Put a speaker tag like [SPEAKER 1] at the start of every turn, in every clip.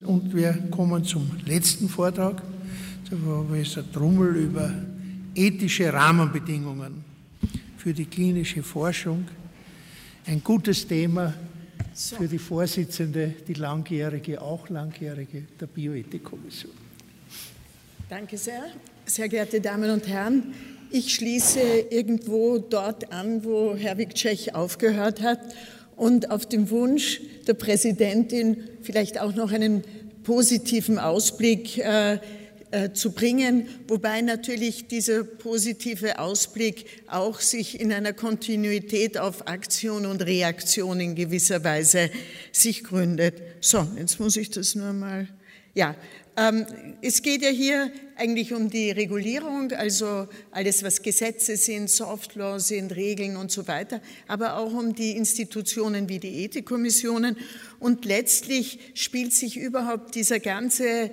[SPEAKER 1] und wir kommen zum letzten Vortrag, wo es ein Trommel über ethische Rahmenbedingungen für die klinische Forschung. Ein gutes Thema für die Vorsitzende, die langjährige der Bioethikkommission.
[SPEAKER 2] Danke sehr. Sehr geehrte Damen und Herren, ich schließe irgendwo dort an, wo Herr Wicczek aufgehört hat und auf den Wunsch der Präsidentin vielleicht auch noch einen positiven Ausblick zu bringen, wobei natürlich dieser positive Ausblick auch sich in einer Kontinuität auf Aktion und Reaktion in gewisser Weise sich gründet. So, jetzt muss ich das nur mal, ja. Es geht ja hier eigentlich um die Regulierung, also alles, was Gesetze sind, Soft Law sind, Regeln und so weiter, aber auch um die Institutionen wie die Ethikkommissionen. Und letztlich spielt sich überhaupt dieser ganze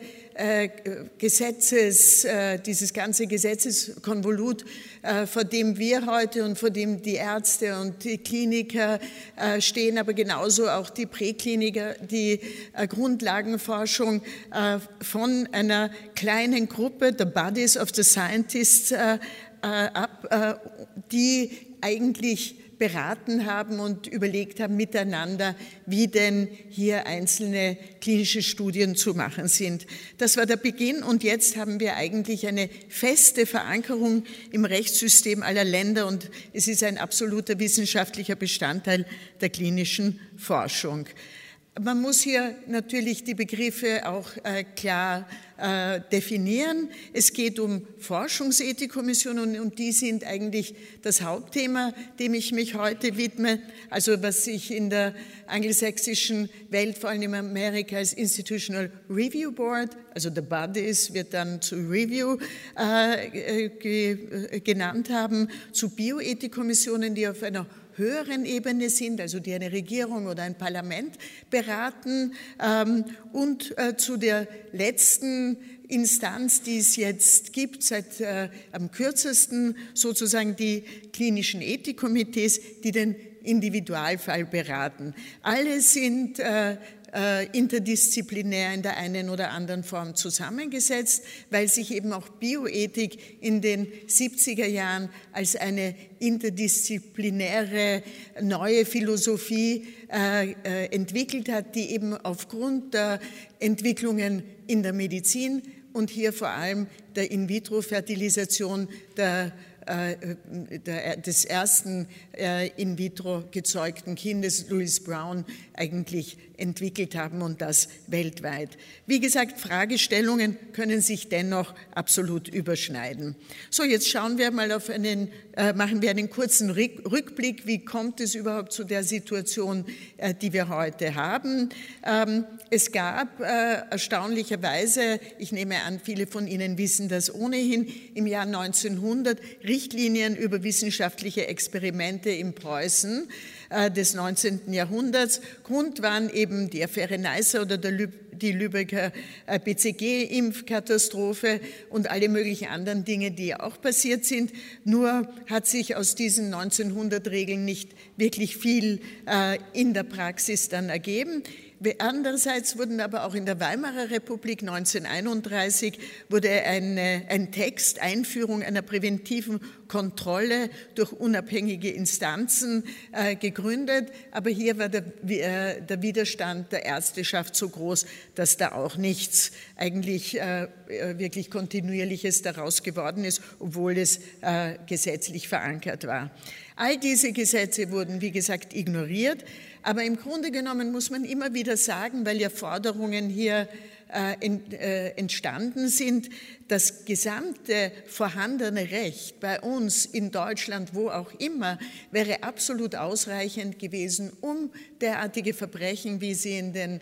[SPEAKER 2] dieses ganze Gesetzeskonvolut, vor dem wir heute und vor dem die Ärzte und die Kliniker stehen, aber genauso auch die Präkliniker, die Grundlagenforschung von einer kleinen Gruppe, the Bodies of the Scientists, die eigentlich beraten haben und überlegt haben miteinander, wie denn hier einzelne klinische Studien zu machen sind. Das war der Beginn und jetzt haben wir eigentlich eine feste Verankerung im Rechtssystem aller Länder und es ist ein absoluter wissenschaftlicher Bestandteil der klinischen Forschung. Man muss hier natürlich die Begriffe auch klar definieren. Es geht um Forschungsethikkommissionen und die sind eigentlich das Hauptthema, dem ich mich heute widme. Also was sich in der angelsächsischen Welt, vor allem in Amerika, als Institutional Review Board, also the Bodies wird dann zu Review genannt haben, zu Bioethikkommissionen, die auf einer höheren Ebene sind, also die eine Regierung oder ein Parlament beraten und zu der letzten Instanz, die es jetzt gibt, seit am kürzesten sozusagen die klinischen Ethikkomitees, die den Individualfall beraten. Alle sind interdisziplinär in der einen oder anderen Form zusammengesetzt, weil sich eben auch Bioethik in den 70er Jahren als eine interdisziplinäre neue Philosophie entwickelt hat, die eben aufgrund der Entwicklungen in der Medizin und hier vor allem der In-vitro-Fertilisation des ersten in vitro gezeugten Kindes, Louis Brown, eigentlich entwickelt haben und das weltweit. Wie gesagt, Fragestellungen können sich dennoch absolut überschneiden. So, jetzt schauen wir mal machen wir einen kurzen Rückblick. Wie kommt es überhaupt zu der Situation, die wir heute haben? Es gab erstaunlicherweise, ich nehme an, viele von Ihnen wissen das ohnehin, im Jahr 1900 Richtlinien über wissenschaftliche Experimente in Preußen des 19. Jahrhunderts. Grund waren eben die Affäre Neisser oder die Lübecker BCG-Impfkatastrophe und alle möglichen anderen Dinge, die auch passiert sind. Nur hat sich aus diesen 1900-Regeln nicht wirklich viel in der Praxis dann ergeben. Andererseits wurden aber auch in der Weimarer Republik 1931 wurde ein Text, Einführung einer präventiven Kontrolle durch unabhängige Instanzen gegründet, aber hier war der Widerstand der Ärzteschaft so groß, dass da auch nichts eigentlich wirklich Kontinuierliches daraus geworden ist, obwohl es gesetzlich verankert war. All diese Gesetze wurden, wie gesagt, ignoriert, aber im Grunde genommen muss man immer wieder sagen, weil ja Forderungen hier entstanden sind, das gesamte vorhandene Recht bei uns in Deutschland, wo auch immer, wäre absolut ausreichend gewesen, um derartige Verbrechen, wie sie in den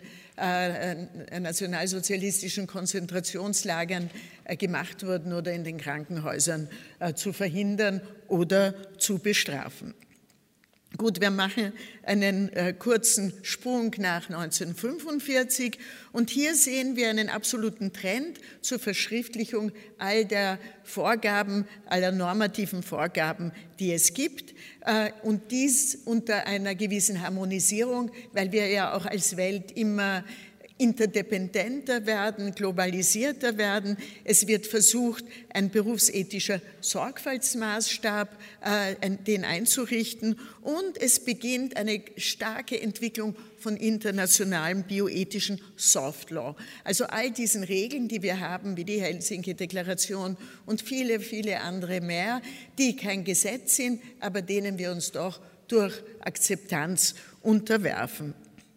[SPEAKER 2] nationalsozialistischen Konzentrationslagern gemacht wurden oder in den Krankenhäusern zu verhindern oder zu bestrafen. Gut, wir machen einen kurzen Sprung nach 1945 und hier sehen wir einen absoluten Trend zur Verschriftlichung all der Vorgaben, aller normativen Vorgaben, die es gibt und dies unter einer gewissen Harmonisierung, weil wir ja auch als Welt immer interdependenter werden, globalisierter werden. Es wird versucht, ein berufsethischer Sorgfaltsmaßstab, den einzurichten, und es beginnt eine starke Entwicklung von internationalem bioethischen Soft Law. Also all diesen Regeln, die wir haben, wie die Helsinki-Deklaration und viele, viele andere mehr, die kein Gesetz sind, aber denen wir uns doch durch Akzeptanz unterwerfen.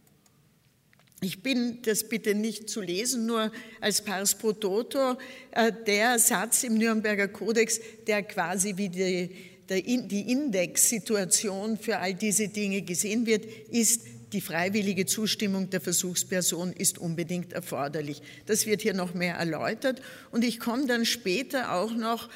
[SPEAKER 2] Ich bin das bitte nicht zu lesen, nur als Pars pro toto, der Satz im Nürnberger Kodex, der quasi wie die Indexsituation für all diese Dinge gesehen wird, ist: Die freiwillige Zustimmung der Versuchsperson ist unbedingt erforderlich. Das wird hier noch mehr erläutert, und ich komme dann später auch noch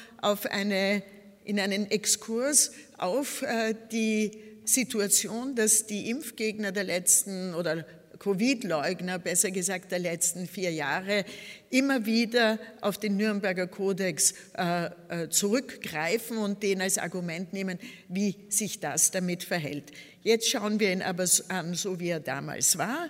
[SPEAKER 2] in einen Exkurs auf die Situation, dass die Impfgegner der letzten oder Covid-Leugner, besser gesagt der letzten 4 Jahre, immer wieder auf den Nürnberger Kodex zurückgreifen und den als Argument nehmen, wie sich das damit verhält. Jetzt schauen wir ihn aber an, so wie er damals war,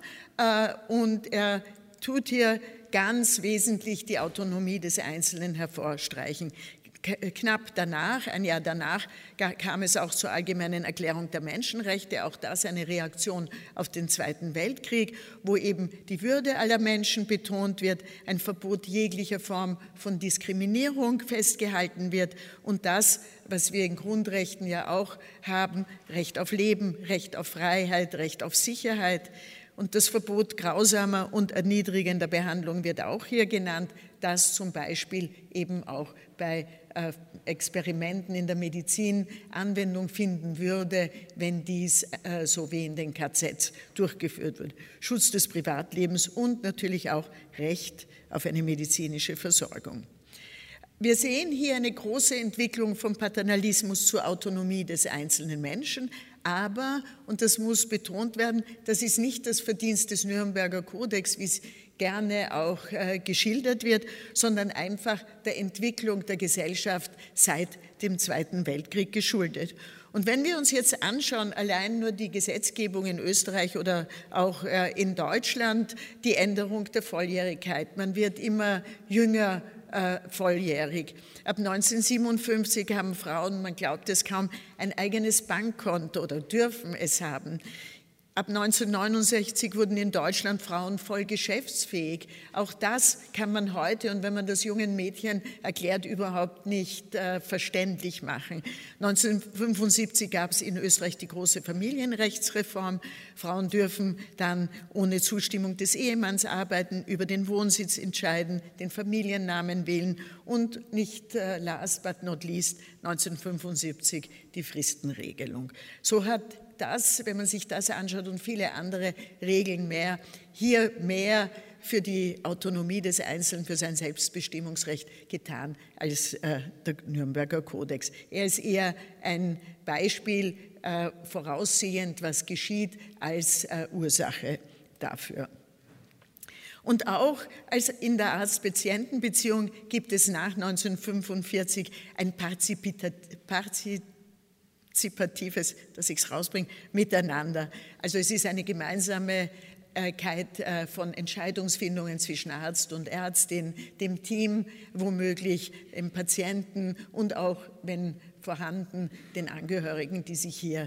[SPEAKER 2] und er tut hier ganz wesentlich die Autonomie des Einzelnen hervorstreichen. Knapp danach, ein Jahr danach, kam es auch zur Allgemeinen Erklärung der Menschenrechte, auch das eine Reaktion auf den Zweiten Weltkrieg, wo eben die Würde aller Menschen betont wird, ein Verbot jeglicher Form von Diskriminierung festgehalten wird und das, was wir in Grundrechten ja auch haben, Recht auf Leben, Recht auf Freiheit, Recht auf Sicherheit. Und das Verbot grausamer und erniedrigender Behandlung wird auch hier genannt, das zum Beispiel eben auch bei Experimenten in der Medizin Anwendung finden würde, wenn dies so wie in den KZs durchgeführt wird. Schutz des Privatlebens und natürlich auch Recht auf eine medizinische Versorgung. Wir sehen hier eine große Entwicklung vom Paternalismus zur Autonomie des einzelnen Menschen, aber, und das muss betont werden, das ist nicht das Verdienst des Nürnberger Kodex, wie es gerne auch geschildert wird, sondern einfach der Entwicklung der Gesellschaft seit dem Zweiten Weltkrieg geschuldet. Und wenn wir uns jetzt anschauen, allein nur die Gesetzgebung in Österreich oder auch in Deutschland, die Änderung der Volljährigkeit, man wird immer jünger volljährig. Ab 1957 haben Frauen, man glaubt es kaum, ein eigenes Bankkonto oder dürfen es haben. Ab 1969 wurden in Deutschland Frauen voll geschäftsfähig. Auch das kann man heute, und wenn man das jungen Mädchen erklärt, überhaupt nicht verständlich machen. 1975 gab es in Österreich die große Familienrechtsreform. Frauen dürfen dann ohne Zustimmung des Ehemanns arbeiten, über den Wohnsitz entscheiden, den Familiennamen wählen und nicht last but not least 1975 die Fristenregelung. So hat das, wenn man sich das anschaut und viele andere Regeln mehr, hier mehr für die Autonomie des Einzelnen, für sein Selbstbestimmungsrecht getan als der Nürnberger Kodex. Er ist eher ein Beispiel voraussehend, was geschieht, als Ursache dafür. Und auch als in der Arzt-Patienten-Beziehung gibt es nach 1945 ein partizipatives, dass ich es rausbringe, Miteinander. Also es ist eine Gemeinsamkeit von Entscheidungsfindungen zwischen Arzt und Ärztin, dem Team, womöglich dem Patienten und auch, wenn vorhanden, den Angehörigen, die sich hier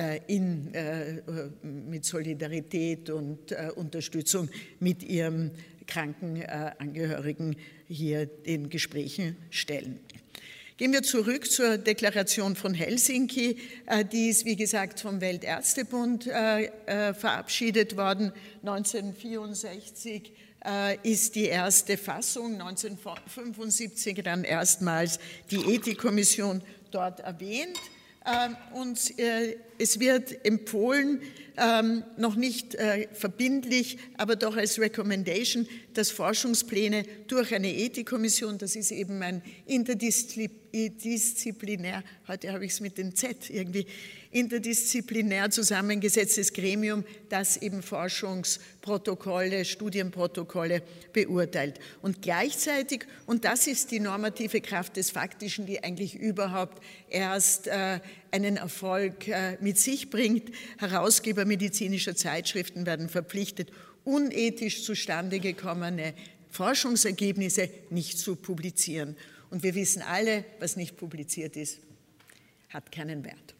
[SPEAKER 2] mit Solidarität und Unterstützung mit ihrem kranken Angehörigen hier den Gesprächen stellen. Gehen wir zurück zur Deklaration von Helsinki. Die ist, wie gesagt, vom Weltärztebund verabschiedet worden. 1964 ist die erste Fassung, 1975 dann erstmals die Ethikkommission dort erwähnt. Und es wird empfohlen, noch nicht verbindlich, aber doch als Recommendation, dass Forschungspläne durch eine Ethikkommission, das ist eben ein interdisziplinär, heute habe ich es mit dem Z irgendwie, interdisziplinär zusammengesetztes Gremium, das eben Forschungsprotokolle, Studienprotokolle beurteilt. Und gleichzeitig, und das ist die normative Kraft des Faktischen, die eigentlich überhaupt erst einen Erfolg mit sich bringt, Herausgeber medizinischer Zeitschriften werden verpflichtet, unethisch zustande gekommene Forschungsergebnisse nicht zu publizieren. Und wir wissen alle, was nicht publiziert ist, hat keinen Wert.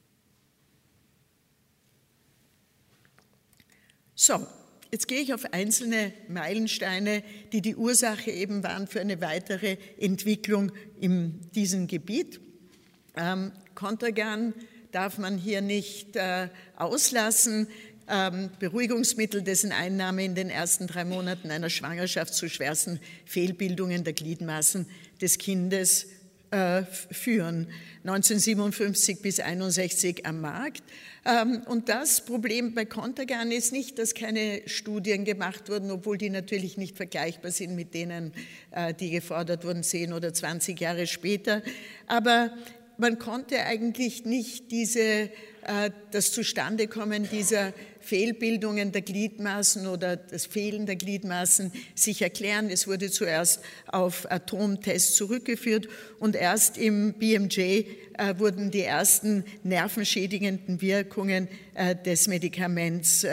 [SPEAKER 2] So, jetzt gehe ich auf einzelne Meilensteine, die die Ursache eben waren für eine weitere Entwicklung in diesem Gebiet. Contergan darf man hier nicht auslassen. Beruhigungsmittel, dessen Einnahme in den ersten 3 Monaten einer Schwangerschaft zu schwersten Fehlbildungen der Gliedmaßen des Kindes führen. 1957 bis 1961 am Markt. Und das Problem bei Contergan ist nicht, dass keine Studien gemacht wurden, obwohl die natürlich nicht vergleichbar sind mit denen, die gefordert wurden 10 oder 20 Jahre später. Aber man konnte eigentlich nicht das Zustandekommen dieser Fehlbildungen der Gliedmaßen oder das Fehlen der Gliedmaßen sich erklären. Es wurde zuerst auf Atomtests zurückgeführt und erst im BMJ wurden die ersten nervenschädigenden Wirkungen des Medikaments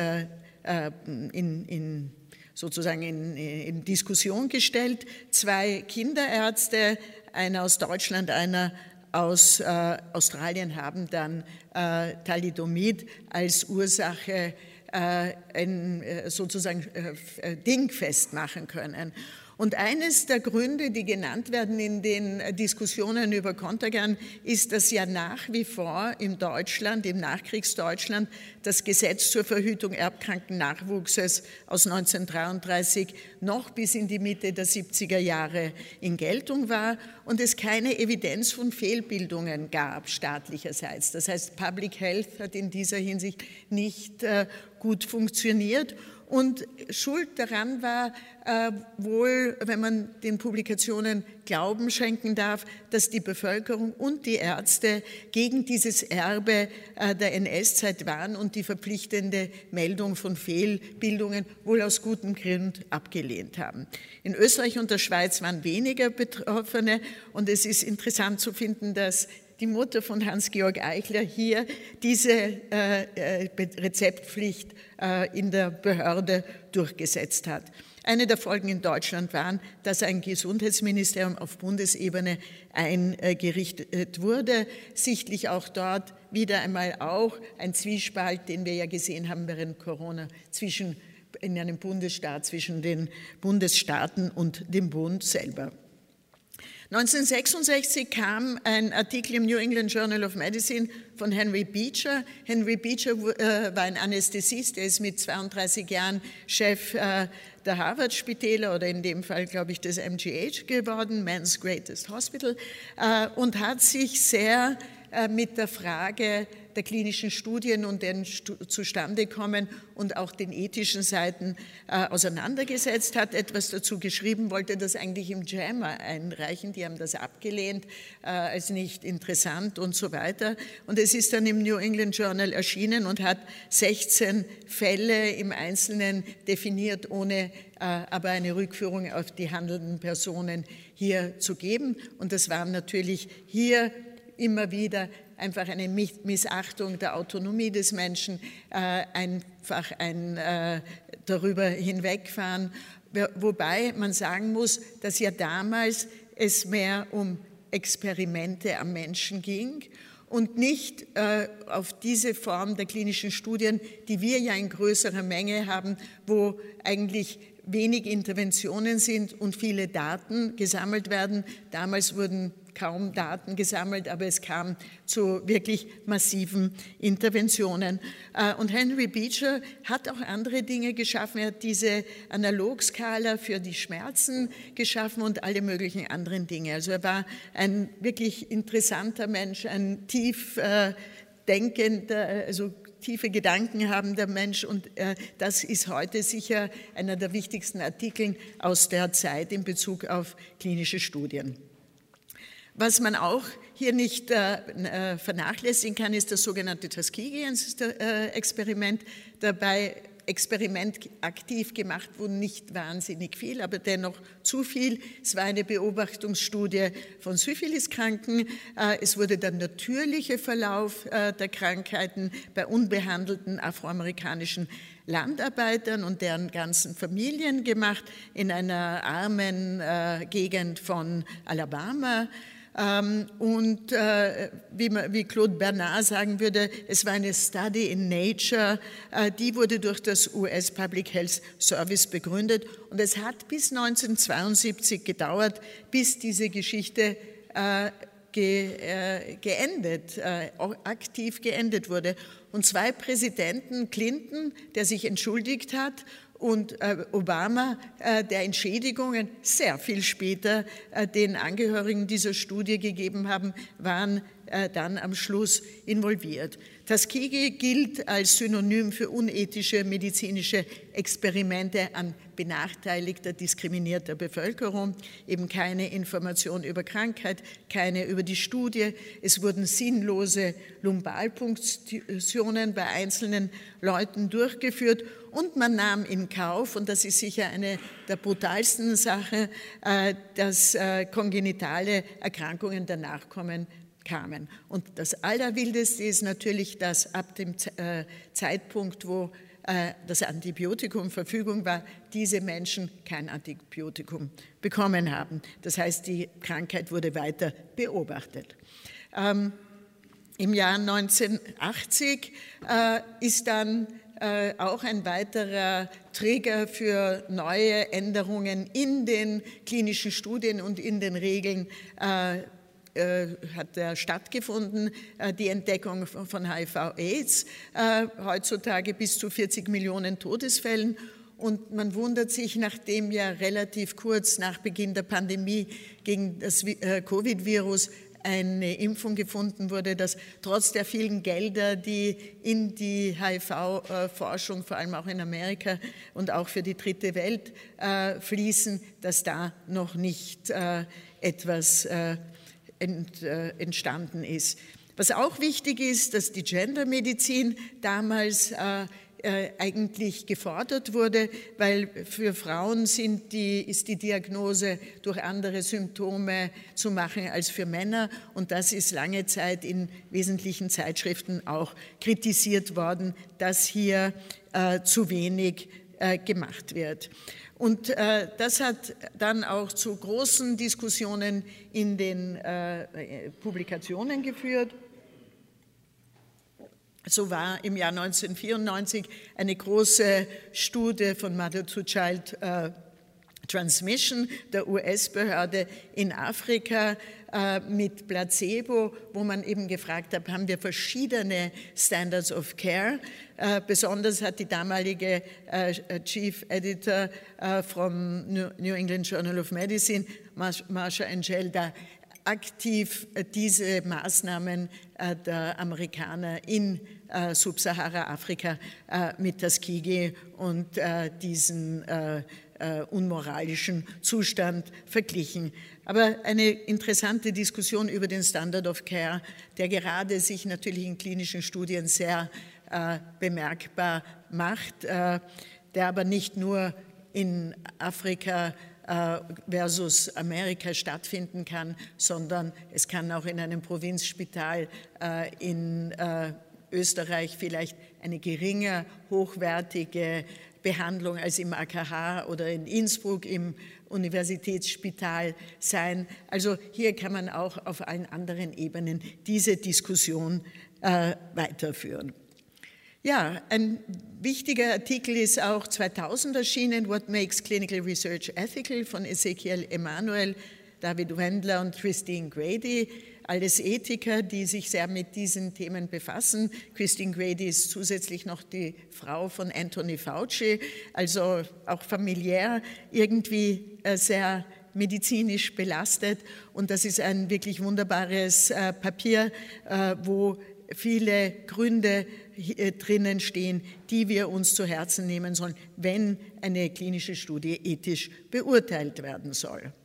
[SPEAKER 2] sozusagen in Diskussion gestellt. 2 Kinderärzte, einer aus Deutschland, einer aus Australien, haben dann Thalidomid als Ursache sozusagen dingfest machen können. Und eines der Gründe, die genannt werden in den Diskussionen über Contergan, ist, dass ja nach wie vor in Deutschland, im Nachkriegsdeutschland, das Gesetz zur Verhütung erbkranken Nachwuchses aus 1933 noch bis in die Mitte der 70er Jahre in Geltung war und es keine Evidenz von Fehlbildungen gab staatlicherseits. Das heißt, Public Health hat in dieser Hinsicht nicht gut funktioniert. Und Schuld daran war wohl, wenn man den Publikationen Glauben schenken darf, dass die Bevölkerung und die Ärzte gegen dieses Erbe der NS-Zeit waren und die verpflichtende Meldung von Fehlbildungen wohl aus gutem Grund abgelehnt haben. In Österreich und der Schweiz waren weniger Betroffene und es ist interessant zu finden, dass die Mutter von Hans-Georg Eichler hier diese Rezeptpflicht in der Behörde durchgesetzt hat. Eine der Folgen in Deutschland waren, dass ein Gesundheitsministerium auf Bundesebene eingerichtet wurde, sichtlich auch dort wieder einmal auch ein Zwiespalt, den wir ja gesehen haben während Corona, in einem Bundesstaat zwischen den Bundesstaaten und dem Bund selber. 1966 kam ein Artikel im New England Journal of Medicine von Henry Beecher. Henry Beecher war ein Anästhesist, er ist mit 32 Jahren Chef der Harvard-Spitäler oder in dem Fall, glaube ich, des MGH geworden, Man's Greatest Hospital, und hat sich sehr mit der Frage der klinischen Studien und deren Zustandekommen und auch den ethischen Seiten auseinandergesetzt, hat etwas dazu geschrieben, wollte das eigentlich im JAMA einreichen, die haben das abgelehnt als nicht interessant und so weiter. Und es ist dann im New England Journal erschienen und hat 16 Fälle im Einzelnen definiert, ohne aber eine Rückführung auf die handelnden Personen hier zu geben. Und das waren natürlich hier immer wieder einfach eine Missachtung der Autonomie des Menschen, einfach ein darüber hinwegfahren, wobei man sagen muss, dass ja damals es mehr um Experimente am Menschen ging und nicht auf diese Form der klinischen Studien, die wir ja in größerer Menge haben, wo eigentlich wenig Interventionen sind und viele Daten gesammelt werden. Damals wurden kaum Daten gesammelt, aber es kam zu wirklich massiven Interventionen. Und Henry Beecher hat auch andere Dinge geschaffen. Er hat diese Analogskala für die Schmerzen geschaffen und alle möglichen anderen Dinge. Also er war ein wirklich interessanter Mensch, ein tief denkender, also tiefe Gedanken habender Mensch und das ist heute sicher einer der wichtigsten Artikel aus der Zeit in Bezug auf klinische Studien. Was man auch hier nicht vernachlässigen kann, ist das sogenannte Tuskegee-Experiment. Dabei Experiment aktiv gemacht wurde, nicht wahnsinnig viel, aber dennoch zu viel. Es war eine Beobachtungsstudie von Syphiliskranken. Es wurde der natürliche Verlauf der Krankheiten bei unbehandelten afroamerikanischen Landarbeitern und deren ganzen Familien gemacht in einer armen Gegend von Alabama. Und wie Claude Bernard sagen würde, es war eine Study in Nature, die wurde durch das US Public Health Service begründet und es hat bis 1972 gedauert, bis diese Geschichte aktiv geendet wurde. Und zwei Präsidenten, Clinton, der sich entschuldigt hat, und Obama, der Entschädigungen sehr viel später den Angehörigen dieser Studie gegeben haben, waren dann am Schluss involviert. Tuskegee gilt als Synonym für unethische medizinische Experimente an benachteiligter, diskriminierter Bevölkerung, eben keine Information über Krankheit, keine über die Studie. Es wurden sinnlose Lumbalpunktionen bei einzelnen Leuten durchgeführt und man nahm in Kauf, und das ist sicher eine der brutalsten Sachen, dass kongenitale Erkrankungen der Nachkommen kamen. Und das Allerwildeste ist natürlich, dass ab dem Zeitpunkt, wo das Antibiotikum Verfügung war, diese Menschen kein Antibiotikum bekommen haben. Das heißt, die Krankheit wurde weiter beobachtet. Im Jahr 1980 ist dann auch ein weiterer Trigger für neue Änderungen in den klinischen Studien und in den Regeln hat stattgefunden, die Entdeckung von HIV-Aids, heutzutage bis zu 40 Millionen Todesfällen. Und man wundert sich, nachdem ja relativ kurz nach Beginn der Pandemie gegen das Covid-Virus eine Impfung gefunden wurde, dass trotz der vielen Gelder, die in die HIV-Forschung, vor allem auch in Amerika und auch für die dritte Welt fließen, dass da noch nicht etwas entstanden ist. Was auch wichtig ist, dass die Gendermedizin damals eigentlich gefordert wurde, weil für Frauen ist die Diagnose durch andere Symptome zu machen als für Männer, und das ist lange Zeit in wesentlichen Zeitschriften auch kritisiert worden, dass hier zu wenig gemacht wird. Und das hat dann auch zu großen Diskussionen in den Publikationen geführt. So war im Jahr 1994 eine große Studie von Mother-to-Child Transmission der US-Behörde in Afrika mit Placebo, wo man eben gefragt hat, haben wir verschiedene Standards of Care. Besonders hat die damalige Chief Editor vom New England Journal of Medicine, Marsha Angel, da aktiv diese Maßnahmen der Amerikaner in Subsahara-Afrika mit Tuskegee und diesen unmoralischen Zustand verglichen. Aber eine interessante Diskussion über den Standard of Care, der gerade sich natürlich in klinischen Studien sehr bemerkbar macht, der aber nicht nur in Afrika versus Amerika stattfinden kann, sondern es kann auch in einem Provinzspital in Österreich vielleicht eine geringer, hochwertige Behandlung als im AKH oder in Innsbruck im Universitätsspital sein. Also hier kann man auch auf allen anderen Ebenen diese Diskussion weiterführen. Ja, ein wichtiger Artikel ist auch 2000 erschienen, What Makes Clinical Research Ethical, von Ezekiel Emanuel, David Wendler und Christine Grady, alles Ethiker, die sich sehr mit diesen Themen befassen. Christine Grady ist zusätzlich noch die Frau von Anthony Fauci, also auch familiär irgendwie sehr medizinisch belastet. Und das ist ein wirklich wunderbares Papier, wo viele Gründe drinnen stehen, die wir uns zu Herzen nehmen sollen, wenn eine klinische Studie ethisch beurteilt werden soll.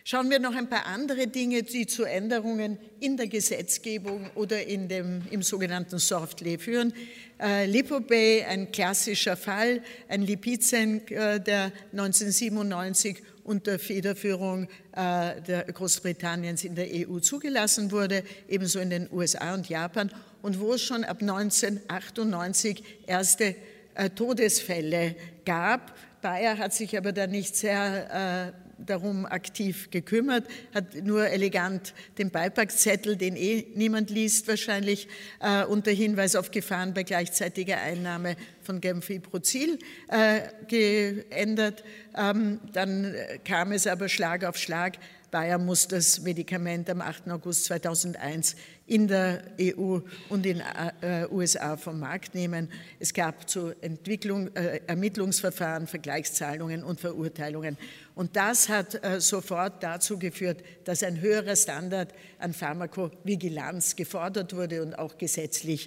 [SPEAKER 2] Schauen wir noch ein paar andere Dinge, die zu Änderungen in der Gesetzgebung oder im sogenannten Soft Law führen. Lipobey, ein klassischer Fall, ein Lipizen, der 1997 unter Federführung der Großbritanniens in der EU zugelassen wurde, ebenso in den USA und Japan, und wo es schon ab 1998 erste Todesfälle gab. Bayer hat sich aber da nicht sehr darum aktiv gekümmert, hat nur elegant den Beipackzettel, den niemand liest wahrscheinlich, unter Hinweis auf Gefahren bei gleichzeitiger Einnahme von Gemfiprozil geändert. Dann kam es aber Schlag auf Schlag. Bayer muss das Medikament am 8. August 2001 in der EU und in den USA vom Markt nehmen. Es gab zu Ermittlungsverfahren, Vergleichszahlungen und Verurteilungen. Und das hat sofort dazu geführt, dass ein höherer Standard an Pharmakovigilanz gefordert wurde und auch gesetzlich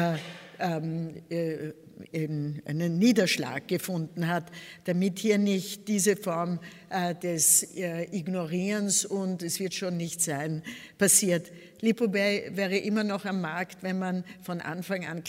[SPEAKER 2] einen Niederschlag gefunden hat, damit hier nicht diese Form des Ignorierens und es wird schon nicht sein passiert. Lipobey wäre immer noch am Markt, wenn man von Anfang an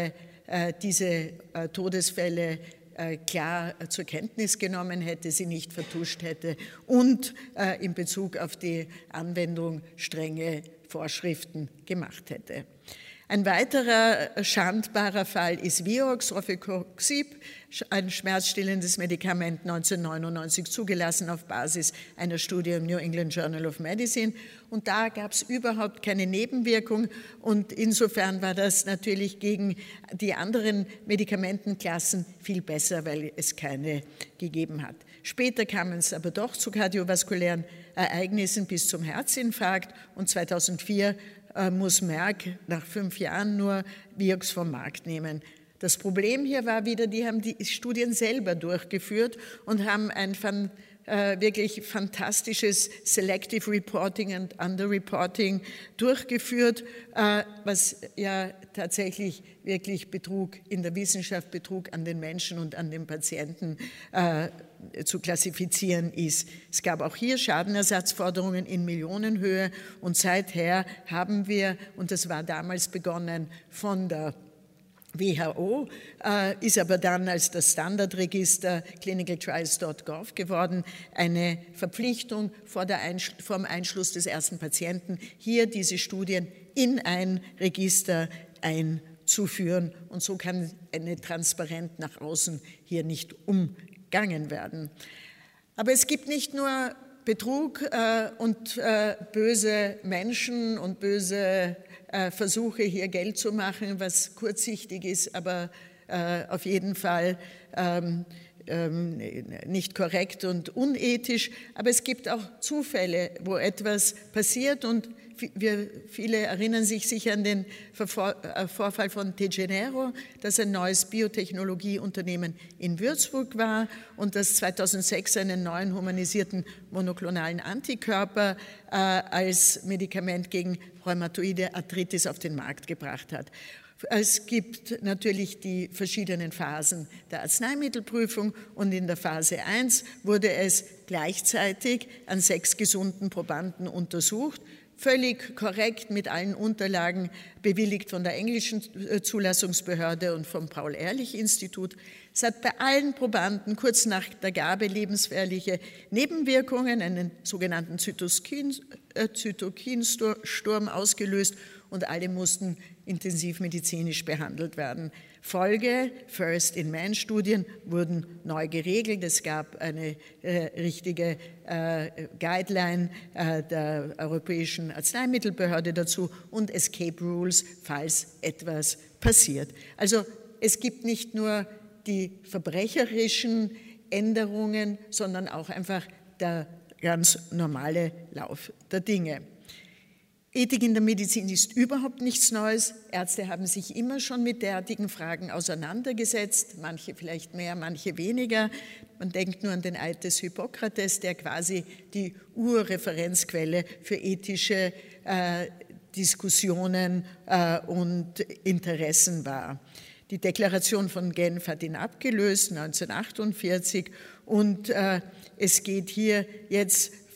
[SPEAKER 2] diese Todesfälle klar zur Kenntnis genommen hätte, sie nicht vertuscht hätte und in Bezug auf die Anwendung strenge Vorschriften gemacht hätte. Ein weiterer schandbarer Fall ist Vioxx, Rofecoxib, ein schmerzstillendes Medikament 1999 zugelassen auf Basis einer Studie im New England Journal of Medicine. Und da gab es überhaupt keine Nebenwirkung. Und insofern war das natürlich gegen die anderen Medikamentenklassen viel besser, weil es keine gegeben hat. Später kam es aber doch zu kardiovaskulären Ereignissen bis zum Herzinfarkt und 2004 muss Merck nach 5 Jahren nur Vioxx vom Markt nehmen. Das Problem hier war wieder, die haben die Studien selber durchgeführt und haben ein wirklich fantastisches Selective Reporting und Underreporting durchgeführt, was ja tatsächlich wirklich Betrug in der Wissenschaft, Betrug an den Menschen und an den Patienten zu klassifizieren ist. Es gab auch hier Schadenersatzforderungen in Millionenhöhe und seither haben wir, und das war damals begonnen von der WHO, ist aber dann als das Standardregister clinicaltrials.gov geworden, eine Verpflichtung vor dem Einschluss des ersten Patienten, hier diese Studien in ein Register einzuführen. Und so kann eine Transparenz nach außen hier nicht umgangen werden. Aber es gibt nicht nur Betrug und böse Menschen und böse Versuche, hier Geld zu machen, was kurzsichtig ist, aber auf jeden Fall nicht korrekt und unethisch. Aber es gibt auch Zufälle, wo etwas passiert und viele erinnern sich sicher an den Vorfall von Tegenero, das ein neues Biotechnologieunternehmen in Würzburg war und das 2006 einen neuen humanisierten monoklonalen Antikörper als Medikament gegen rheumatoide Arthritis auf den Markt gebracht hat. Es gibt natürlich die verschiedenen Phasen der Arzneimittelprüfung und in der Phase 1 wurde es gleichzeitig an 6 gesunden Probanden untersucht, völlig korrekt mit allen Unterlagen, bewilligt von der englischen Zulassungsbehörde und vom Paul-Ehrlich-Institut. Es hat bei allen Probanden kurz nach der Gabe lebensgefährliche Nebenwirkungen, einen sogenannten Zytokinsturm ausgelöst und alle mussten intensivmedizinisch behandelt werden. Folge First-in-Man-Studien wurden neu geregelt. Es gab eine richtige Guideline der Europäischen Arzneimittelbehörde dazu und Escape Rules, falls etwas passiert. Also es gibt nicht nur die verbrecherischen Änderungen, sondern auch einfach der ganz normale Lauf der Dinge. Ethik in der Medizin ist überhaupt nichts Neues. Ärzte haben sich immer schon mit derartigen Fragen auseinandergesetzt, manche vielleicht mehr, manche weniger. Man denkt nur an den Eid des Hippokrates, der quasi die Urreferenzquelle für ethische Diskussionen und Interessen war. Die Deklaration von Genf hat ihn abgelöst, 1948, und es geht hier jetzt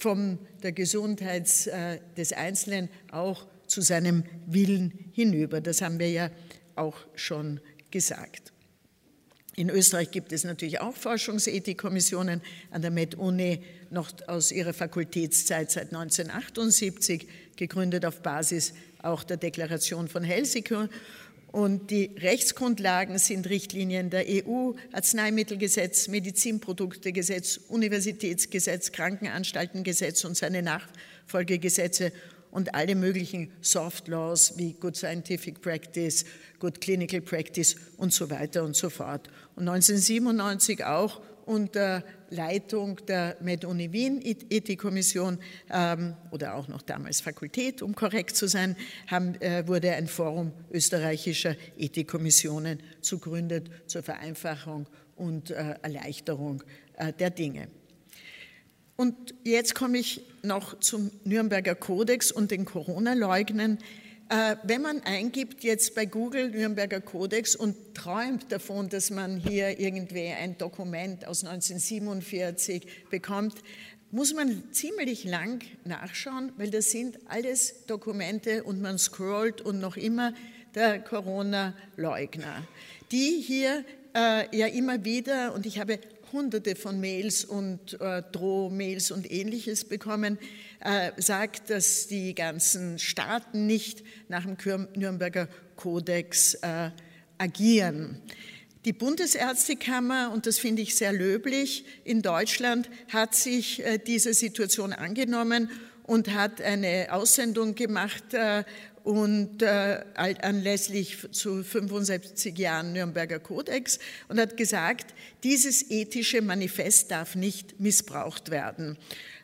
[SPEAKER 2] von der Gesundheit des Einzelnen auch zu seinem Willen hinüber. Das haben wir ja auch schon gesagt. In Österreich gibt es natürlich auch Forschungsethikkommissionen, an der Med-Uni noch aus ihrer Fakultätszeit seit 1978, gegründet auf Basis auch der Deklaration von Helsinki. Und die Rechtsgrundlagen sind Richtlinien der EU, Arzneimittelgesetz, Medizinproduktegesetz, Universitätsgesetz, Krankenanstaltengesetz und seine Nachfolgegesetze und alle möglichen Soft Laws wie Good Scientific Practice, Good Clinical Practice und so weiter und so fort. Und 1997 auch unter Leitung der Med-Uni Wien Ethikkommission oder auch noch damals Fakultät, um korrekt zu sein, wurde ein Forum österreichischer Ethikkommissionen gegründet zur Vereinfachung und Erleichterung der Dinge. Und jetzt komme ich noch zum Nürnberger Kodex und den Corona-Leugnen. Wenn man eingibt jetzt bei Google Nürnberger Kodex und träumt davon, dass man hier irgendwie ein Dokument aus 1947 bekommt, muss man ziemlich lang nachschauen, weil das sind alles Dokumente und man scrollt und noch immer der Corona-Leugner, die hier ja immer wieder, und ich habe Hunderte von Mails und Drohmails und Ähnliches bekommen, sagt, dass die ganzen Staaten nicht nach dem Nürnberger Kodex agieren. Die Bundesärztekammer, und das finde ich sehr löblich, in Deutschland hat sich dieser Situation angenommen und hat eine Aussendung gemacht und anlässlich zu 75 Jahren Nürnberger Kodex und hat gesagt, dieses ethische Manifest darf nicht missbraucht werden.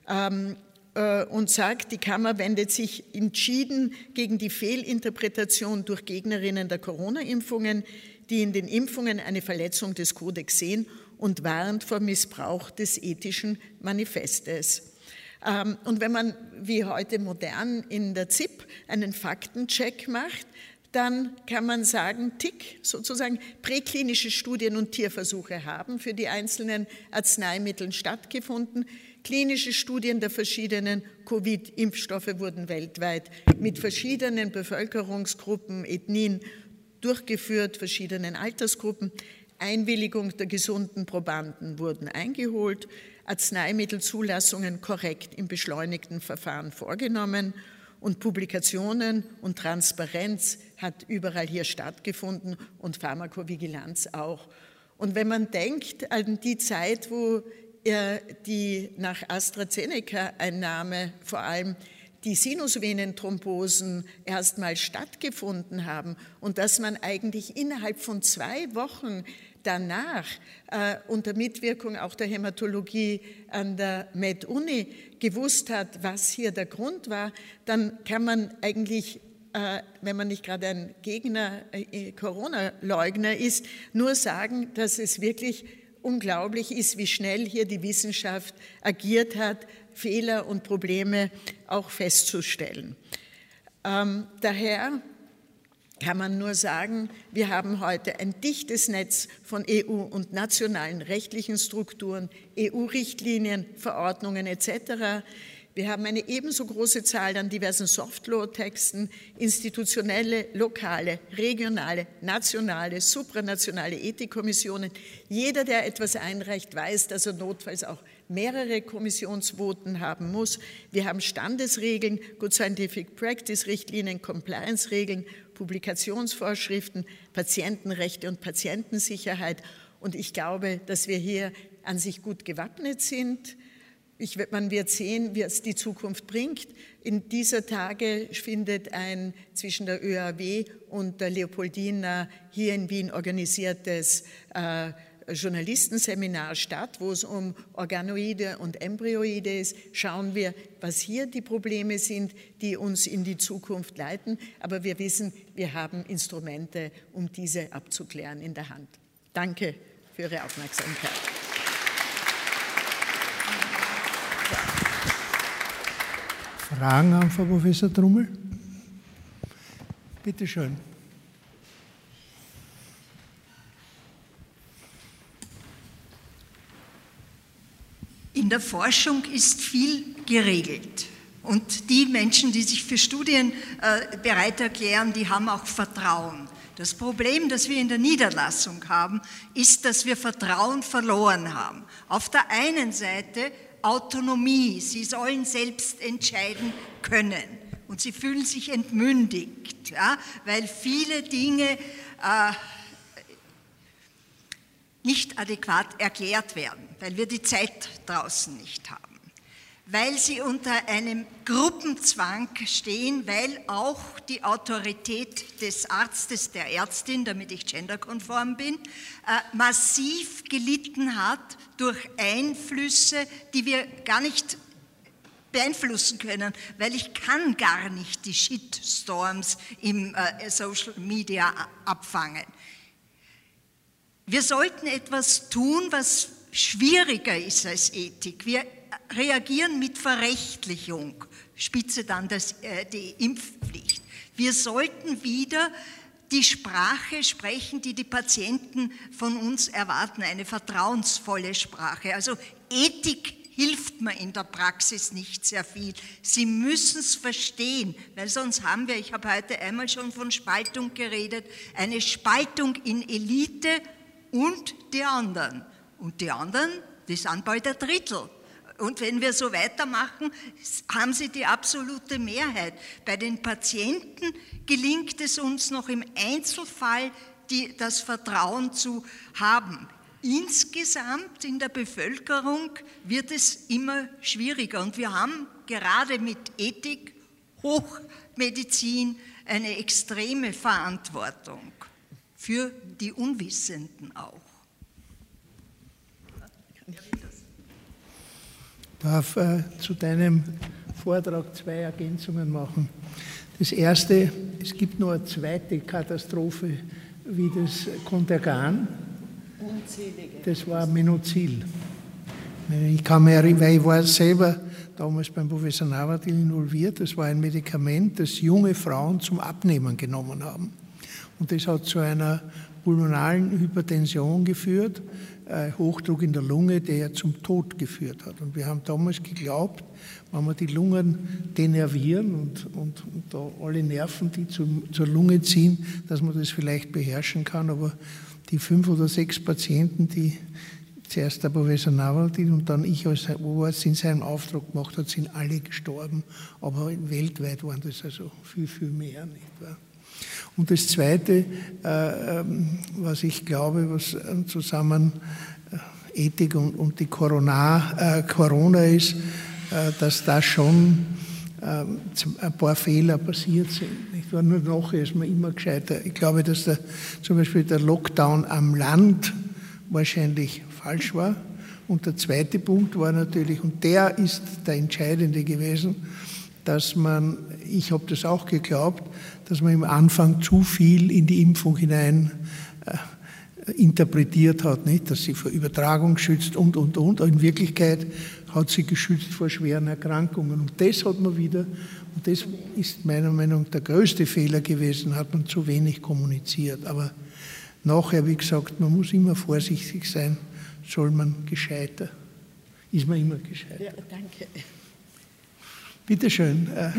[SPEAKER 2] Und sagt, die Kammer wendet sich entschieden gegen die Fehlinterpretation durch Gegnerinnen der Corona-Impfungen, die in den Impfungen eine Verletzung des Kodex sehen, und warnt vor Missbrauch des ethischen Manifestes. Und wenn man wie heute modern in der ZIP einen Faktencheck macht, dann kann man sagen, tick, sozusagen präklinische Studien und Tierversuche haben für die einzelnen Arzneimittel stattgefunden. Klinische Studien der verschiedenen Covid-Impfstoffe wurden weltweit mit verschiedenen Bevölkerungsgruppen, Ethnien durchgeführt, verschiedenen Altersgruppen. Einwilligung der gesunden Probanden wurden eingeholt. Arzneimittelzulassungen korrekt im beschleunigten Verfahren vorgenommen und Publikationen und Transparenz hat überall hier stattgefunden und Pharmakovigilanz auch. Und wenn man denkt an die Zeit, wo die nach AstraZeneca-Einnahme vor allem die Sinusvenenthrombosen erstmals stattgefunden haben und dass man eigentlich innerhalb von 2 Wochen danach unter Mitwirkung auch der Hämatologie an der Med-Uni gewusst hat, was hier der Grund war, dann kann man eigentlich, wenn man nicht gerade ein Gegner, Corona-Leugner ist, nur sagen, dass es wirklich unglaublich ist, wie schnell hier die Wissenschaft agiert hat, Fehler und Probleme auch festzustellen. Daher kann man nur sagen, wir haben heute ein dichtes Netz von EU- und nationalen rechtlichen Strukturen, EU-Richtlinien, Verordnungen etc. Wir haben eine ebenso große Zahl an diversen Soft-Law-Texten, institutionelle, lokale, regionale, nationale, supranationale Ethikkommissionen. Jeder, der etwas einreicht, weiß, dass er notfalls auch mehrere Kommissionsvoten haben muss. Wir haben Standesregeln, Good Scientific Practice Richtlinien, Compliance-Regeln, Publikationsvorschriften, Patientenrechte und Patientensicherheit. Und ich glaube, dass wir hier an sich gut gewappnet sind. Man wird sehen, wie es die Zukunft bringt. In dieser Tage findet ein zwischen der ÖAW und der Leopoldina hier in Wien organisiertes Journalistenseminar statt, wo es um Organoide und Embryoide ist. Schauen wir, was hier die Probleme sind, die uns in die Zukunft leiten. Aber wir wissen, wir haben Instrumente, um diese abzuklären in der Hand. Danke für Ihre Aufmerksamkeit.
[SPEAKER 1] Fragen an Frau Professor Trummel? Bitte schön.
[SPEAKER 3] In der Forschung ist viel geregelt. Und die Menschen, die sich für Studien bereit erklären, die haben auch Vertrauen. Das Problem, das wir in der Niederlassung haben, ist, dass wir Vertrauen verloren haben. Auf der einen Seite Autonomie, sie sollen selbst entscheiden können und sie fühlen sich entmündigt, ja, weil viele Dinge nicht adäquat erklärt werden, weil wir die Zeit draußen nicht haben, weil sie unter einem Gruppenzwang stehen, weil auch die Autorität des Arztes, der Ärztin, damit ich genderkonform bin, massiv gelitten hat durch Einflüsse, die wir gar nicht beeinflussen können, weil ich kann gar nicht die Shitstorms im Social Media abfangen. Wir sollten etwas tun, was schwieriger ist als Ethik. Wir reagieren mit Verrechtlichung, spitze dann die Impfpflicht. Wir sollten wieder die Sprache sprechen, die die Patienten von uns erwarten, eine vertrauensvolle Sprache. Also Ethik hilft mir in der Praxis nicht sehr viel. Sie müssen es verstehen, weil sonst haben wir, ich habe heute einmal schon von Spaltung geredet, eine Spaltung in Elite und die anderen. Und die anderen, die sind bald ein Drittel. Und wenn wir so weitermachen, haben sie die absolute Mehrheit. Bei den Patienten gelingt es uns noch im Einzelfall, das Vertrauen zu haben. Insgesamt in der Bevölkerung wird es immer schwieriger. Und wir haben gerade mit Ethik, Hochmedizin eine extreme Verantwortung für die Unwissenden auch.
[SPEAKER 1] Ich darf zu deinem Vortrag 2 Ergänzungen machen. Das erste, es gibt noch eine zweite Katastrophe wie das Contergan. Das war Menozil. Ich kann mich erinnern, weil ich war selber damals beim Professor Navratil involviert. Das war ein Medikament, das junge Frauen zum Abnehmen genommen haben. Und das hat zu einer pulmonalen Hypertension geführt, Hochdruck in der Lunge, der zum Tod geführt hat. Und wir haben damals geglaubt, wenn wir die Lungen denervieren und da alle Nerven, die zur Lunge ziehen, dass man das vielleicht beherrschen kann. Aber die 5 oder 6 Patienten, die zuerst der Professor Navratil und dann ich als Oberarzt in seinem Auftrag gemacht hat, sind alle gestorben. Aber weltweit waren das also viel, viel mehr, nicht wahr? Und das Zweite, was ich glaube, was zusammen Ethik und die Corona ist, dass da schon ein paar Fehler passiert sind. Nicht wahr? Nur nachher ist man immer gescheiter. Ich glaube, dass zum Beispiel der Lockdown am Land wahrscheinlich falsch war. Und der zweite Punkt war natürlich, und der ist der entscheidende gewesen, dass ich habe das auch geglaubt, dass man im Anfang zu viel in die Impfung hinein interpretiert hat, nicht? Dass sie vor Übertragung schützt und. In Wirklichkeit hat sie geschützt vor schweren Erkrankungen. Und das hat man wieder, und das ist meiner Meinung nach der größte Fehler gewesen, hat man zu wenig kommuniziert. Aber nachher, wie gesagt, man muss immer vorsichtig sein, soll man gescheiter, ist man immer gescheiter.
[SPEAKER 2] Ja, danke.
[SPEAKER 1] Bitte schön. Ja.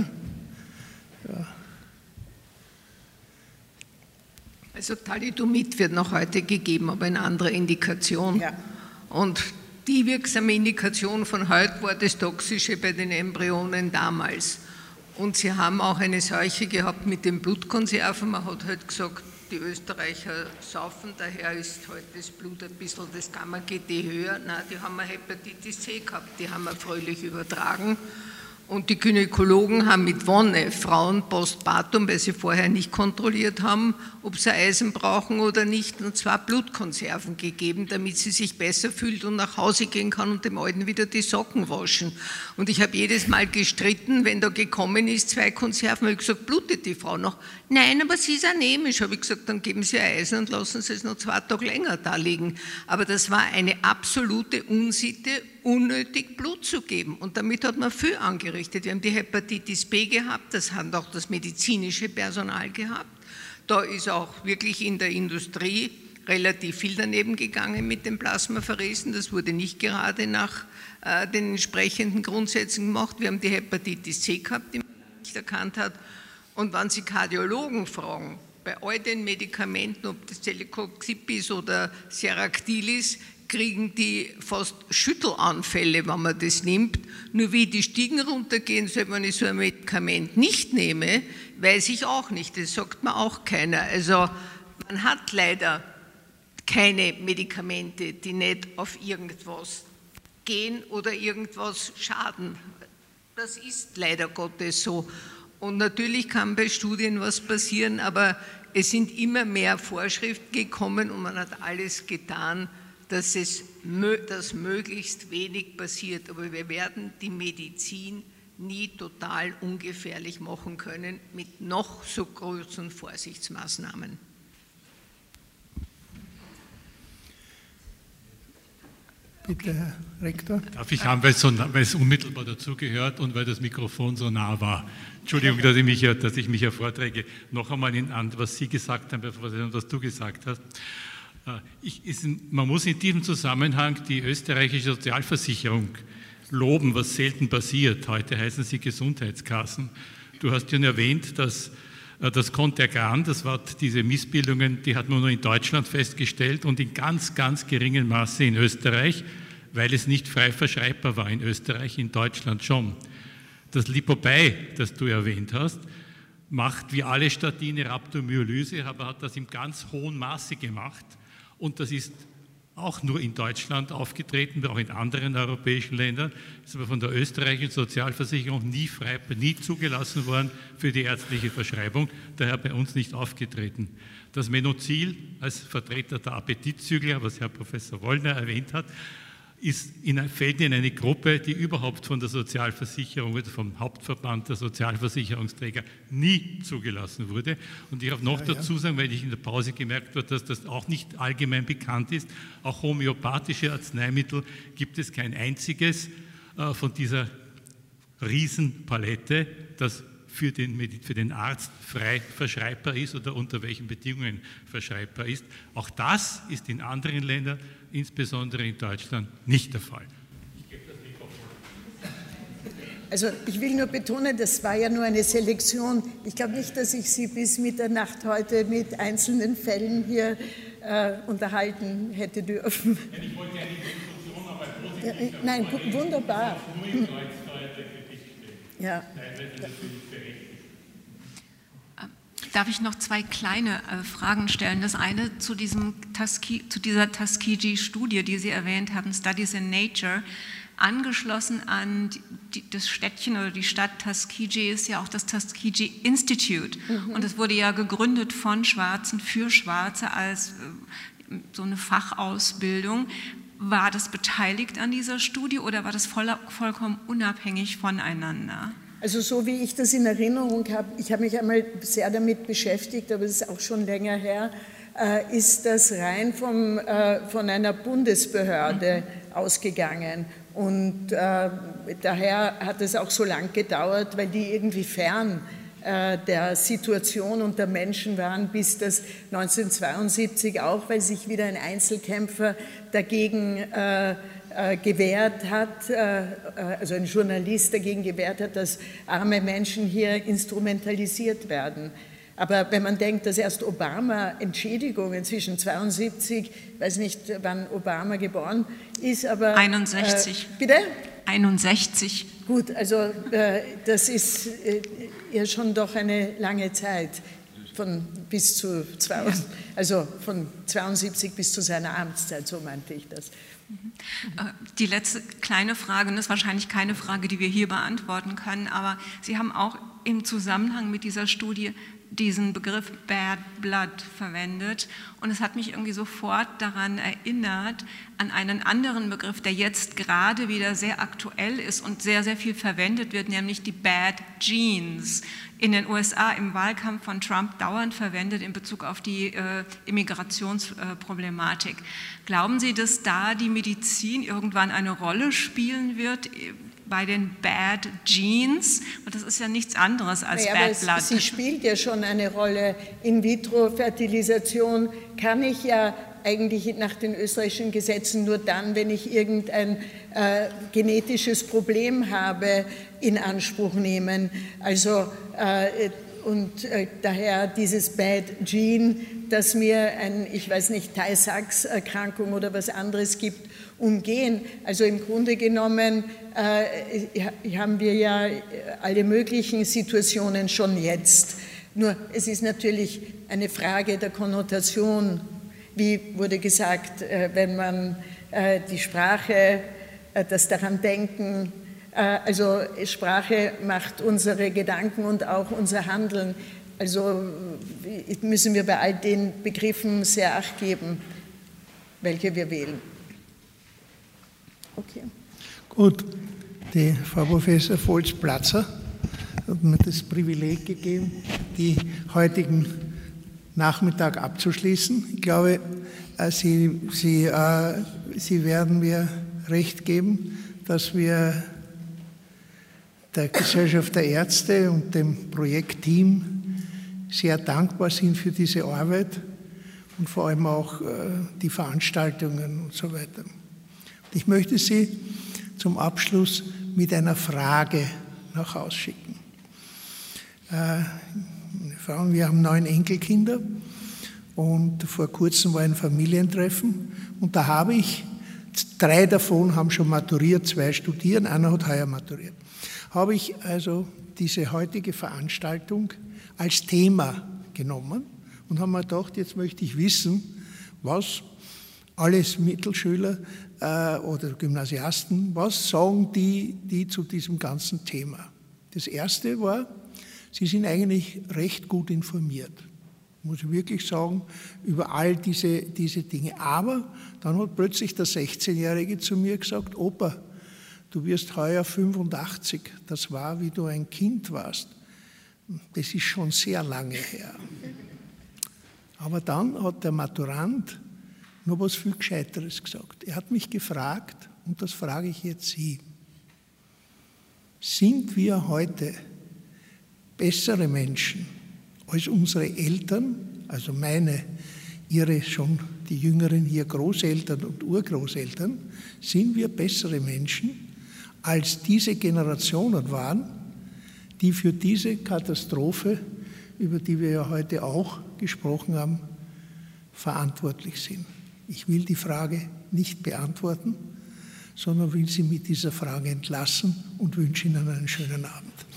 [SPEAKER 4] Also Thalidomid wird noch heute gegeben, aber in anderer Indikation. Ja. Und die wirksame Indikation von heute war das Toxische bei den Embryonen damals. Und sie haben auch eine Seuche gehabt mit den Blutkonserven. Man hat halt gesagt, die Österreicher saufen, daher ist halt das Blut ein bisschen das Gamma-GT höher. Nein, die haben eine Hepatitis C gehabt, die haben wir fröhlich übertragen. Und die Gynäkologen haben mit Wonne Frauen postpartum, weil sie vorher nicht kontrolliert haben, ob sie Eisen brauchen oder nicht, und zwar Blutkonserven gegeben, damit sie sich besser fühlt und nach Hause gehen kann und dem Alten wieder die Socken waschen. Und ich habe jedes Mal gestritten, wenn da gekommen ist, 2 Konserven, habe ich gesagt, blutet die Frau noch? Nein, aber sie ist anämisch. Habe ich gesagt, dann geben Sie Eisen und lassen Sie es noch 2 Tage länger da liegen. Aber das war eine absolute Unsitte, unnötig Blut zu geben. Und damit hat man viel angerichtet. Wir haben die Hepatitis B gehabt, das hat auch das medizinische Personal gehabt. Da ist auch wirklich in der Industrie relativ viel daneben gegangen mit den Plasmapheresen. Das wurde nicht gerade nach den entsprechenden Grundsätzen gemacht. Wir haben die Hepatitis C gehabt, die man nicht erkannt hat. Und wenn Sie Kardiologen fragen, bei all den Medikamenten, ob das Celecoxib ist oder Seractilis, kriegen die fast Schüttelanfälle, wenn man das nimmt. Nur wie die Stiegen runtergehen soll, wenn ich so ein Medikament nicht nehme, weiß ich auch nicht. Das sagt mir auch keiner. Also man hat leider keine Medikamente, die nicht auf irgendwas gehen oder irgendwas schaden. Das ist leider Gottes so. Und natürlich kann bei Studien was passieren, aber es sind immer mehr Vorschriften gekommen und man hat alles getan, dass möglichst wenig passiert. Aber wir werden die Medizin nie total ungefährlich machen können mit noch so großen Vorsichtsmaßnahmen.
[SPEAKER 1] Bitte, Herr Rektor.
[SPEAKER 5] Darf ich haben, weil es unmittelbar dazugehört und weil das Mikrofon so nah war. Entschuldigung, dass ich mich ja vorträge. Noch einmal an, was Sie gesagt haben, was du gesagt hast. Man muss in diesem Zusammenhang die österreichische Sozialversicherung loben, was selten passiert. Heute heißen sie Gesundheitskassen. Du hast ja erwähnt, dass das Contergan, das war diese Missbildungen, die hat man nur in Deutschland festgestellt und in ganz, ganz geringem Maße in Österreich, weil es nicht frei verschreibbar war in Österreich, in Deutschland schon. Das Lipopay, das du erwähnt hast, macht wie alle Statine Rhabdomyolyse, aber hat das im ganz hohen Maße gemacht und das ist auch nur in Deutschland aufgetreten, auch in anderen europäischen Ländern, ist aber von der österreichischen Sozialversicherung nie zugelassen worden für die ärztliche Verschreibung, daher bei uns nicht aufgetreten. Das Menozil als Vertreter der Appetitzügler, was Herr Professor Wollner erwähnt hat, fällt in eine Gruppe, die überhaupt von der Sozialversicherung oder vom Hauptverband der Sozialversicherungsträger nie zugelassen wurde. Und ich habe noch dazu sagen, weil ich in der Pause gemerkt habe, dass das auch nicht allgemein bekannt ist, auch homöopathische Arzneimittel gibt es kein einziges von dieser Riesenpalette, das für den Arzt frei verschreibbar ist oder unter welchen Bedingungen verschreibbar ist. Auch das ist in anderen Ländern, insbesondere in Deutschland, nicht der Fall. Ich gebe das Mikrofon.
[SPEAKER 2] Also ich will nur betonen, das war ja nur eine Selektion. Ich glaube nicht, dass ich Sie bis Mitternacht heute mit einzelnen Fällen hier unterhalten hätte dürfen.
[SPEAKER 5] Ich wollte ja nicht Diskussion, aber positiv.
[SPEAKER 2] Nein, wunderbar. Ja.
[SPEAKER 6] Darf ich noch zwei kleine Fragen stellen? Das eine zu dieser Tuskegee-Studie, die Sie erwähnt haben, Studies in Nature. Angeschlossen an das Städtchen oder die Stadt Tuskegee ist ja auch das Tuskegee Institute. Und es wurde ja gegründet von Schwarzen für Schwarze als so eine Fachausbildung. War das beteiligt an dieser Studie oder war das vollkommen unabhängig voneinander?
[SPEAKER 2] Also so wie ich das in Erinnerung habe, ich habe mich einmal sehr damit beschäftigt, aber das ist auch schon länger her, ist das rein von einer Bundesbehörde ausgegangen. Und daher hat es auch so lang gedauert, weil die irgendwie fern der Situation und der Menschen waren, bis das 1972 auch, weil sich wieder ein Einzelkämpfer dagegen gewehrt hat, also ein Journalist dagegen gewehrt hat, dass arme Menschen hier instrumentalisiert werden. Aber wenn man denkt, dass erst Obama Entschädigungen zwischen 72, ich weiß nicht, wann Obama geboren ist, aber...
[SPEAKER 6] 61.
[SPEAKER 2] Bitte?
[SPEAKER 6] 61.
[SPEAKER 2] Gut, also das ist ja schon doch eine lange Zeit, von 72 bis zu seiner Amtszeit, so meinte ich das.
[SPEAKER 6] Die letzte kleine Frage, und das ist wahrscheinlich keine Frage, die wir hier beantworten können, aber Sie haben auch im Zusammenhang mit dieser Studie diesen Begriff Bad Blood verwendet und es hat mich irgendwie sofort daran erinnert, an einen anderen Begriff, der jetzt gerade wieder sehr aktuell ist und sehr, sehr viel verwendet wird, nämlich die Bad Genes. In den USA im Wahlkampf von Trump dauernd verwendet in Bezug auf die Immigrationsproblematik. Glauben Sie, dass da die Medizin irgendwann eine Rolle spielen wird bei den Bad Genes? Und das ist ja nichts anderes als Bad Blood.
[SPEAKER 2] Sie spielt ja schon eine Rolle. In-vitro-Fertilisation kann ich ja eigentlich nach den österreichischen Gesetzen nur dann, wenn ich irgendein genetisches Problem habe, in Anspruch nehmen. Also daher dieses Bad Gene, das mir ich weiß nicht, Tay-Sachs-Erkrankung oder was anderes gibt, umgehen. Also im Grunde genommen haben wir ja alle möglichen Situationen schon jetzt. Nur es ist natürlich eine Frage der Konnotation. Wie wurde gesagt, wenn man die Sprache, das daran denken, also Sprache macht unsere Gedanken und auch unser Handeln. Also müssen wir bei all den Begriffen sehr Acht geben, welche wir wählen. Okay.
[SPEAKER 1] Gut, die Frau Professor Volz-Platzer hat mir das Privileg gegeben, die heutigen Nachmittag abzuschließen. Ich glaube, Sie werden mir recht geben, dass wir der Gesellschaft der Ärzte und dem Projektteam sehr dankbar sind für diese Arbeit und vor allem auch die Veranstaltungen und so weiter. Ich möchte Sie zum Abschluss mit einer Frage nach Hause schicken. Wir haben 9 Enkelkinder und vor kurzem war ein Familientreffen und da habe ich, 3 davon haben schon maturiert, 2 studieren, einer hat heuer maturiert. Habe ich also diese heutige Veranstaltung als Thema genommen und habe mir gedacht, jetzt möchte ich wissen, was alle Mittelschüler oder Gymnasiasten, was sagen die zu diesem ganzen Thema? Das erste war, sie sind eigentlich recht gut informiert, muss ich wirklich sagen, über all diese Dinge. Aber dann hat plötzlich der 16-Jährige zu mir gesagt, Opa, du wirst heuer 85, das war, wie du ein Kind warst. Das ist schon sehr lange her. Aber dann hat der Maturant noch was viel Gescheiteres gesagt. Er hat mich gefragt, und das frage ich jetzt Sie, sind wir heute bessere Menschen als unsere Eltern, also Ihre schon, die Jüngeren hier, Großeltern und Urgroßeltern, sind wir bessere Menschen, als diese Generationen waren, die für diese Katastrophe, über die wir ja heute auch gesprochen haben, verantwortlich sind? Ich will die Frage nicht beantworten, sondern will Sie mit dieser Frage entlassen und wünsche Ihnen einen schönen Abend.